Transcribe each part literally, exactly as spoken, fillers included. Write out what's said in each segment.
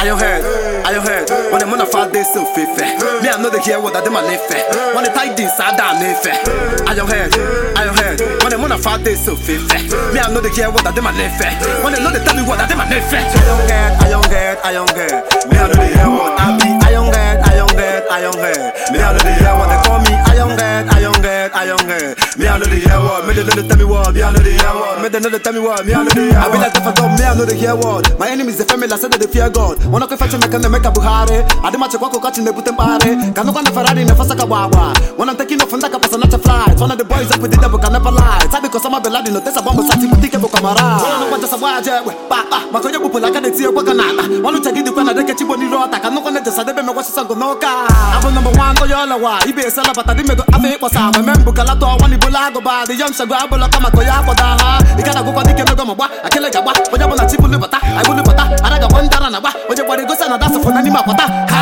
Iron head, iron head. When I'm on a fat day, so fit. Me, I know the hear what I did my life. When the tight this, I down life. Iron head, iron head. When I'm on a fat day, so fit. Me, I know the hear what I did my life. When they know they tell me what I did my life. Iron head, iron head, iron head. Me, I know the hear what I be. Iron head, iron head, iron head. Me, I know the hear what they call me. Iron head, iron head, iron head. Me, I know the hear what. Me, they know they tell me what. Me, I know the hear what. Me, they know they tell me what. Me, I know the hear what. I be like if I don't, me, I know the hear what. My enemies, the family, I said that they fear God. Wanna go fetch me, can they make a Buhari? I did my check, walk, catching the Putin party. Can look on the Ferrari, never suck a wawa. When I'm taking off from that person, not a flight. One of the boys up with the devil can never lie. It's because I'm a belad, no, there's a bomb, such a boutique of Camara. I don't want to survive, Papa. My coyote will like a tea of Wakanata. One to take it to Canada, get you on the road. I can look on the Sadebe, what's a Gonoka. I'm number one, Toyola. He be a seller, but I didn't make a was I remember Calato, one Ibulago by the young Sagabula, Kamakoya for Daha. You can't go for the Kenogamaba. I can't like a what, but I'm not cheap, I will live with that. I got one down. What you want to go send a dance for any map?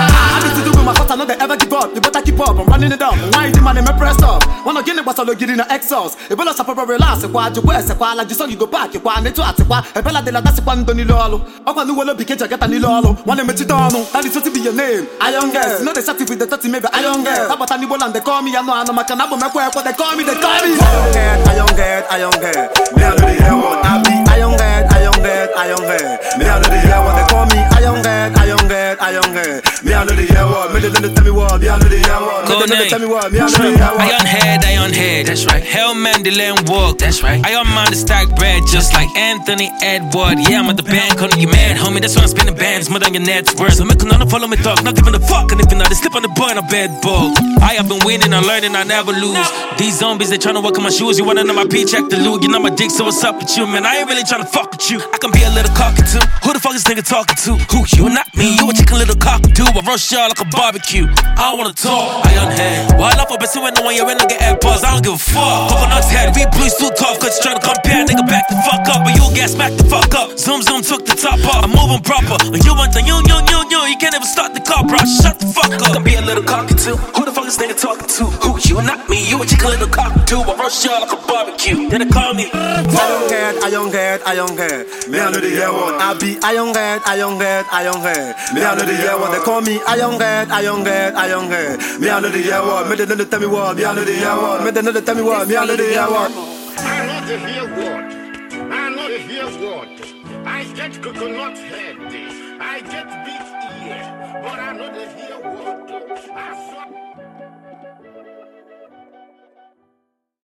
I need to do with my heart, I know they ever give up. You better keep up, I'm running it up. Why is the money me pressed up? Wanna get it, but I'll get in the exhaust. If you lost a proper relax, why you wear, why like you saw you go back, you want to ask, why a bella de la that's one Donny Lolo. I want to will be catch a get a Lolo. One to meet you down, that is to be your name. I young girl, you know they sat with the thirty maybe I young girl. How about Hannibal and they call me, I know I'm a canabo, my work, what they call me, they call me. I young girl, I young girl. Me I know the hell what I be. I young girl, I young girl, I young girl. Me I know the hell what they call me. I young girl, I young girl, I young girl. Me I know the hell what. Me they know tell me what. Me I know the hell what. Me they know tell me what. Me I know the hell what. Iron head, iron head. That's right. Hell man, the land walk. That's right. Iron man, the stack bread, just like Anthony Edward. Yeah, I'm at the band, calling you mad, homie. That's why I'm spinning bands, more than your net's worth. So make none follow me talk, not giving a fuck. And if you're not, they slip on the boy in a bed bug. I have been winning and learning, I never lose. These zombies, they tryna walk in my shoes. You wanna know my P, check the loot. You know my dick, so what's up with you, man? I ain't really tryna fuck with you. I can be a little cocky too. Who the fuck is this nigga talking to? Who you? Not me. You a chicken little cockatoo. I roast y'all like a barbecue. I don't wanna talk. I on head. Why love for bessie when no one you're in, I get AirPods. I don't give a fuck. Coconut's head. We blues too tough, cause you tryna compare. Nigga, back the fuck up. But you gas back the fuck up. Zoom, zoom, took the top off. I'm moving proper. And you want the you, you, you, you. You can't even start the car, bro. Shut the fuck up. I can be a little cockatoo. Who the fuck is this nigga talking to? Who you? Not me. You a chicken little cockatoo. I roast y'all like a barbecue. Then they call me. I young head, I young head, I young head. Me I know the year what I be. I young head, I young head, I young head. Me I know the year what they call me. I young head, I young head, I young head. Me I know the year what. Me they know they tell me what. Me I know the year what. Me they know they tell me what. Me I know the year what. I know the hear what. I know the hear what. I get coconut head. I get big ear. But I know the hear what. I